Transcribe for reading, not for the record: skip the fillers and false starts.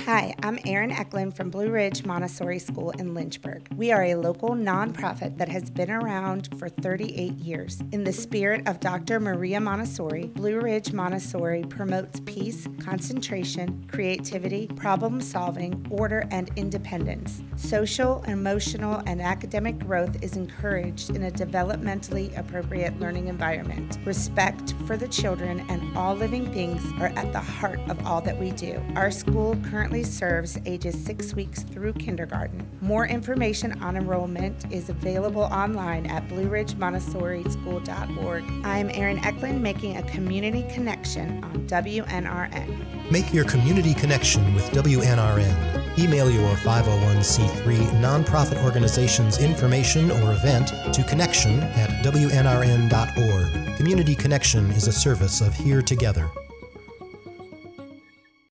Hi, I'm Erin Eklund from Blue Ridge Montessori School in Lynchburg. We are a local nonprofit that has been around for 38 years. In the spirit of Dr. Maria Montessori, Blue Ridge Montessori promotes peace, concentration, creativity, problem solving, order, and independence. Social, emotional, and academic growth is encouraged in a developmentally appropriate learning environment. Respect for the children and all living beings are at the heart of all that we do. Our school currently serves ages 6 weeks through kindergarten. More information on enrollment is available online at blueridgemontessorischool.org. I'm Erin Eklund, making a community connection on WNRN. Make your community connection with WNRN. Email your 501c3 nonprofit organization's information or event to connection@wnrn.org. Community Connection is a service of Here Together.